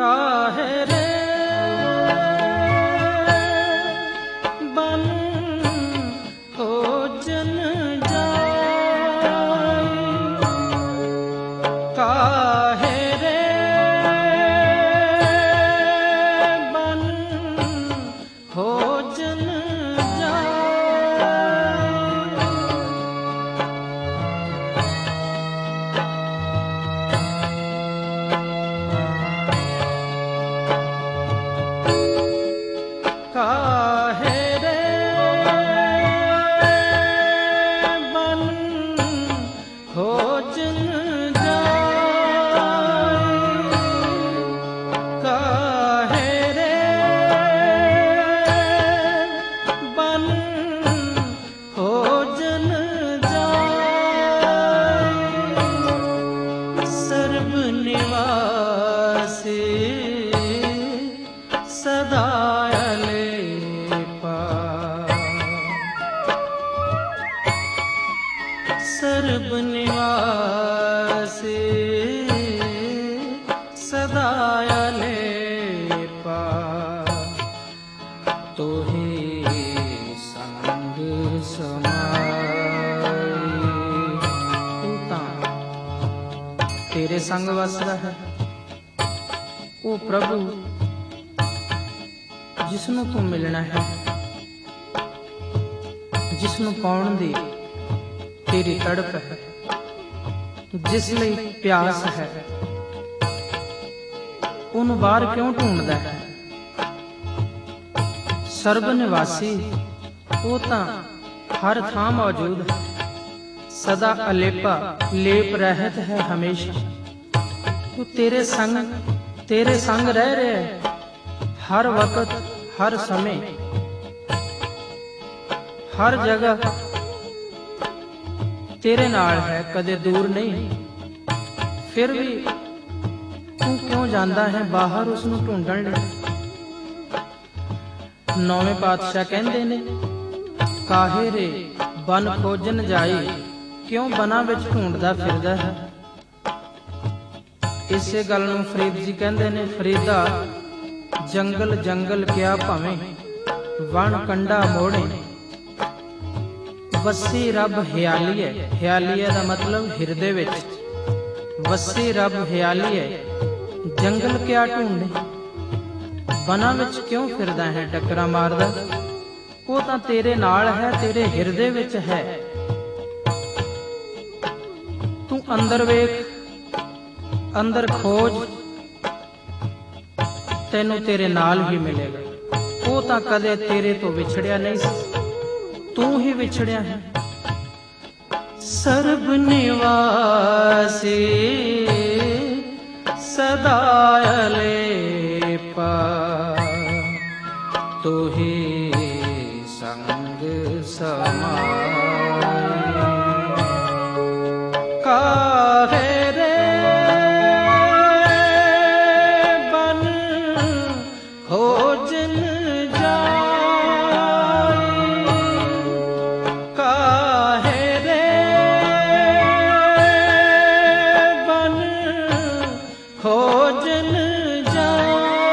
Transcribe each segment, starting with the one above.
काहे रे बन खोजन जाए, काहे रे बन खोजन काहे रे बन खोजन जाए, काहे रे बन खोजन जाए, सर्व निवासी सदा सर्व निवासी सदा अलेपा, तोहि संग समाई। तू तां तेरे संग वसदा है ओ प्रभु, जिसनों तू मिलना है, जिसनों पाउण दी तेरी तड़प है, जिस लई प्यास है, उन्होंने बाहर क्यों ढूंढदा है। सर्व निवासी वो तां हर थां मौजूद है, सदा अलेपा लेप रहत है हमेशा। तू तेरे संग रह रहे है हर वक्त हर समय हर जगह, तेरे नाल है कदे दूर नहीं। फिर भी तू क्यों जांदा है बाहर उसनूं ढूंढण लई। नौवें पातशाह कहंदे ने, काहे रे बन खोजन जाई, क्यों बना विच ढूंढदा फिरदा है। इसे गल नूं फरीद जी कहंदे ने, फरीदा जंगल जंगल क्या भावें वन कंडा मोड़े, वसी रब हियालीए। हियालीए दा मतलब हिरदे विच, वसी रब हियालीए जंगल क्या ढूंढे, बना विच क्यों फिरदा है टक्करा मारदा। वो तां तेरे नाल है, तेरे हिरदे विच है। तू अंदर वेख, अंदर खोज, तैनू तेरे नाल ही मिलेगा। वो तां कदे तेरे तो विछड़िया नहीं सी, तू ही विछड़िया है। सर्व निवासी सदा अलेपा, तू ही संग समाई। काहे रे बन खोजन खोजन जाए।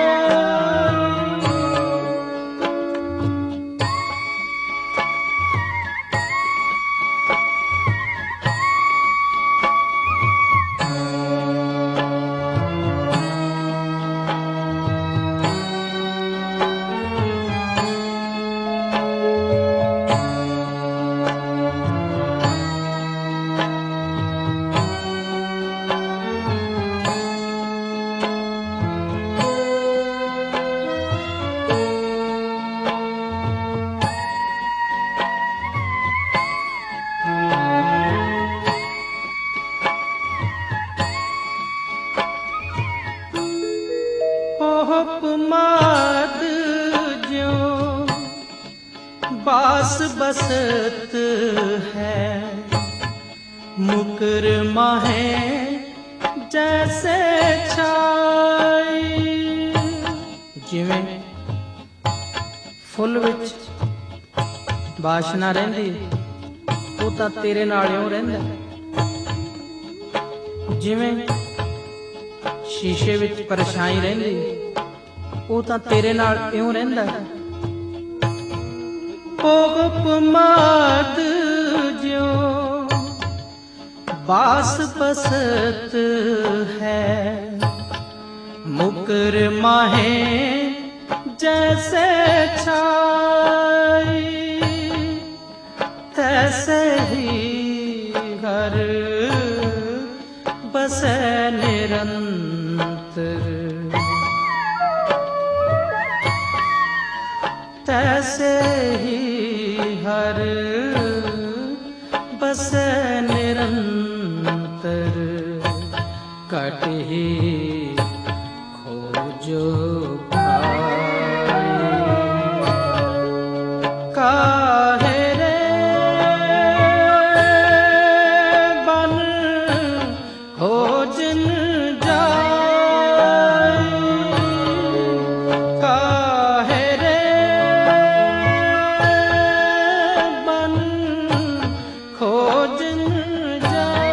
माद ज्यों बास बसत है, मुकर माहे जैसे छाई। जिवें फुल विच बाशना रहिंदी वो तां तेरे नाल इउं रहिंदा, जिवें शीशे विच परछाई रहिंदी वो तां तेरे नाल इउं रहिंदा है। भोग माद ज्यों बास बसत है, मुकर माहे जैसे छाई, तैसे ही घर बसे निरंतर, तैसे ही हर बसे निरंतर, कट ही खोजो काहे रे बन खोजन जाए, काहे रे बन खोजन जाए।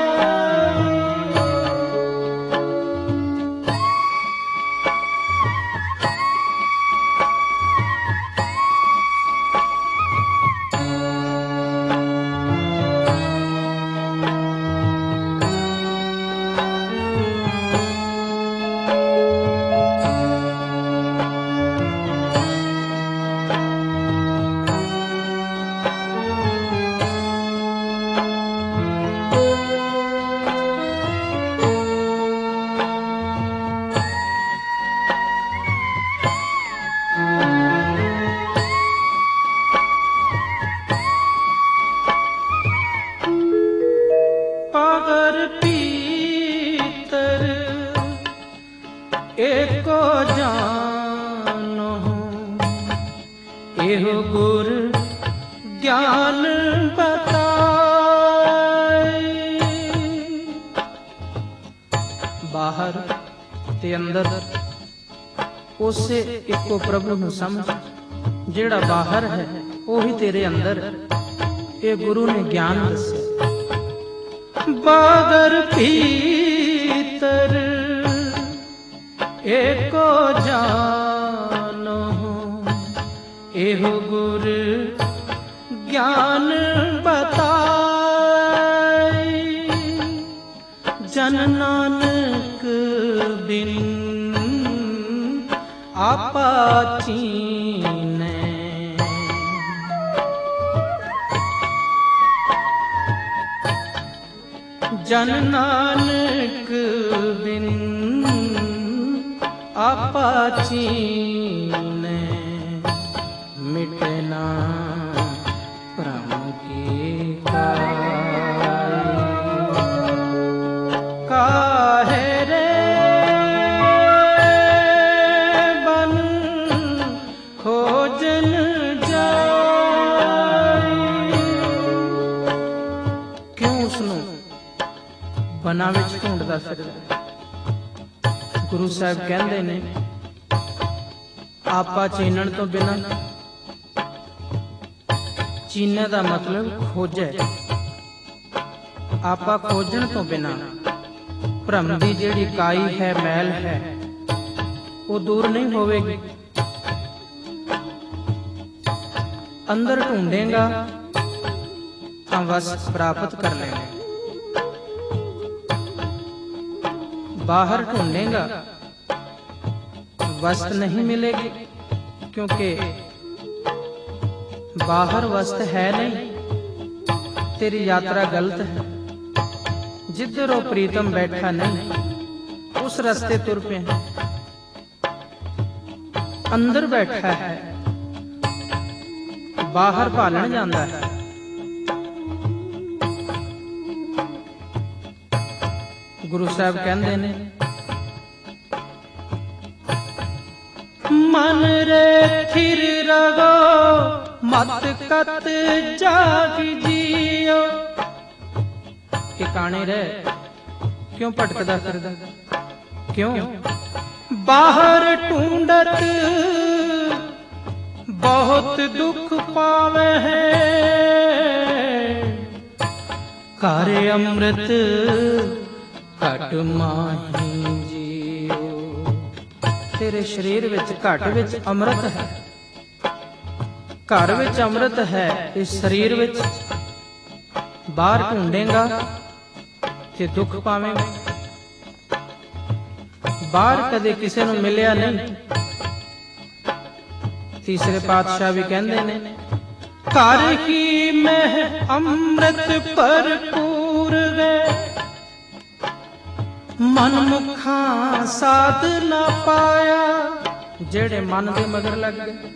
पागर पीतर एको जानो, एहो गुर ज्ञान बताए। बाहर ते अंदर उसे एको प्रभु नूं समझ, जेड़ा बाहर है ओही तेरे अंदर है, ये गुरु ने ज्ञान दस्या। बागर भीतर एको जानो, एहो गुर ज्ञान बताए। जन नानक बिन आपा चीनै, जन नानक बिन आपा चीनै, मिटना भ्रम की काई, काहे रे बन खोजन जाए। क्यों उसनूं बना विच ढूंढदा फिरदा। गुरु साहब कहंदे ने आपा चीनण तो बिना, चीने दा मतलब खोजे, आपा खोजण तो बिना भ्रम दी जिहड़ी काई है मैल है वो दूर नहीं होवेगी। अंदर ढूंढेगा तां वस प्राप्त कर लेगा, बाहर ढूंढेगा वस्त नहीं मिलेगी, क्योंकि बाहर वस्त है नहीं। तेरी यात्रा गलत है, जिधर वो प्रीतम बैठा नहीं उस रास्ते तुर पे है। अंदर बैठा है, बाहर भालन जाता है। गुरु साहब कहते ने मन रे थिर रगो मत कत जाग जियो। ठिकाने रह, क्यों भटकदा फिरदा, क्यों बाहर ढूंढत बहुत दुख पावे है। कार्य अमृत कट माही जी तेरे शरीर विच घट विच अमृत है, घर विच अमृत है, इस शरीर विच बाहर ढूंढेगा ते दुख पावेंगा। बाहर कदे किसी नूं मिलिया नहीं। तीसरे पातशाह भी कहंदे ने, घर ही में अमृत भरपूर वे, मन मुखा साध ना पाया। जेड़े मन दे मगर लग गए,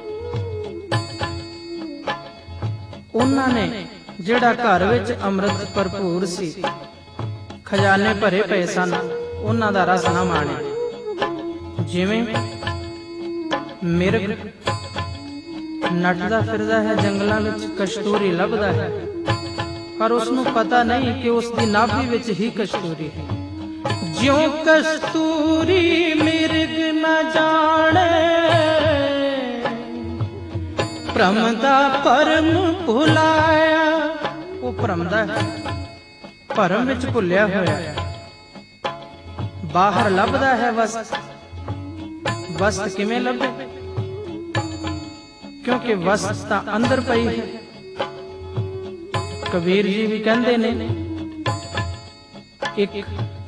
उन्हां ने जेड़ा घर विच अमृत भरपूर सी, खजाने भरे पे सन, उन्हां दा रस ना माणे। जिवें मिर्ग नटदा फिरदा है जंगलां विच, कस्तूरी लभदा है, पर उसनूं पता नहीं कि उसदी नाभि विच ही कस्तूरी है। ज्यों कस्तूरी मिर्ग न जाने, भ्रम दा भरम भुलाया। वो भ्रमदा है, भरम विच भुलिया होया। बाहर लभदा है वस्त, वस्त किवें लभे? क्योंकि वस्त तां अंदर पई है। कबीर जी भी कहंदे ने, एक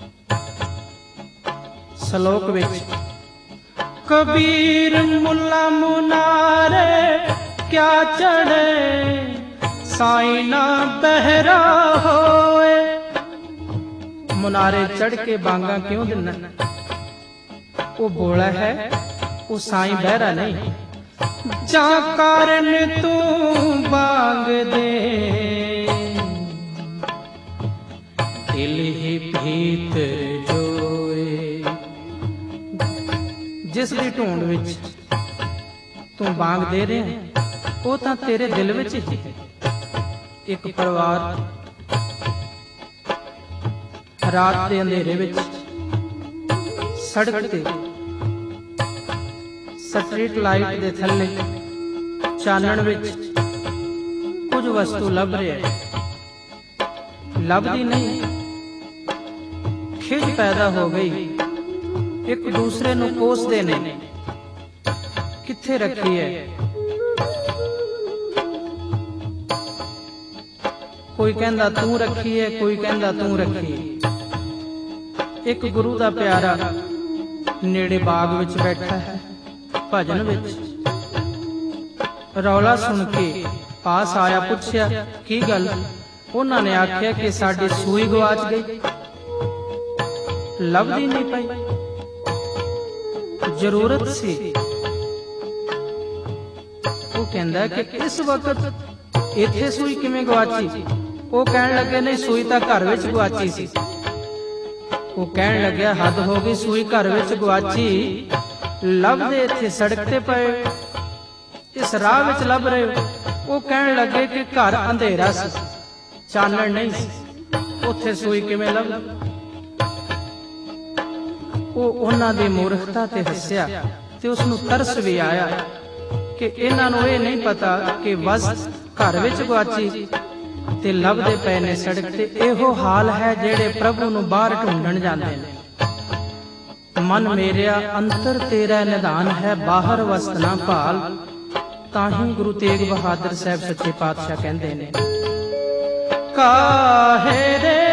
सलोक विच, कबीर मुल्ला मुनारे क्या चढ़े, साईं ना बहरा होए। मुनारे चढ़ के बांगा क्यों देना? वो बोला है, वो साईं बहरा नहीं। जा कारण तू बांग दे, दिल ही भीत जोए। जिस दी ढूंढ विच तू बांग दे रहे हैं, वो तां तेरे दिल विच ही है। एक परिवार रात के अंधेरे विच सड़क ते स्ट्रीट लाइट दे थल्ले चानण विच कुछ वस्तु लभ रही है। लभदी नहीं, खिज पैदा हो गई। एक दूसरे नूं कोसदे ने, कित्थे रखी है? कोई कहंदा तू रखी है, कोई कहंदा तू रखी है। एक गुरु दा प्यारा नेड़े बाग विच बैठा है, भजन विच रौला सुन के पास आया, पुछया की गल? उन्हां ने आख्या कि साडी सूई गवाच गई, लभदी नहीं पई, जरूरत सी। वो कहंदा कि इस वक्त इत्थे सूई किवें गवाची? वो कहण लगे नहीं, सूई तां घर विच गवाची सी। वो कहण लग्या हद हो गई, सूई घर विच गवाची, लभदे इत्थे सड़क ते पए, इस राह विच लभ रहे हो। वो कहण लगे कि घर अंधेरा सी, चानण नहीं सी, उत्थे सूई किवें लभ? वो उन्हां दी मूर्खता ते हस्या ते उसनूं तरस भी आया कि इन्हां नूं इह नहीं पता कि वस्त घर विच गवाची ते लभदे पए ने सड़क ते। इहो हाल है जेड़े प्रभु नूं बाहर ढूंढण जांदे ने। मन मेरिया अंतर तेरा निधान है, बाहर वस्त ना भाल। ताही गुरु तेग बहादुर साहब सच्चे पातशाह कहंदे ने, काहे रे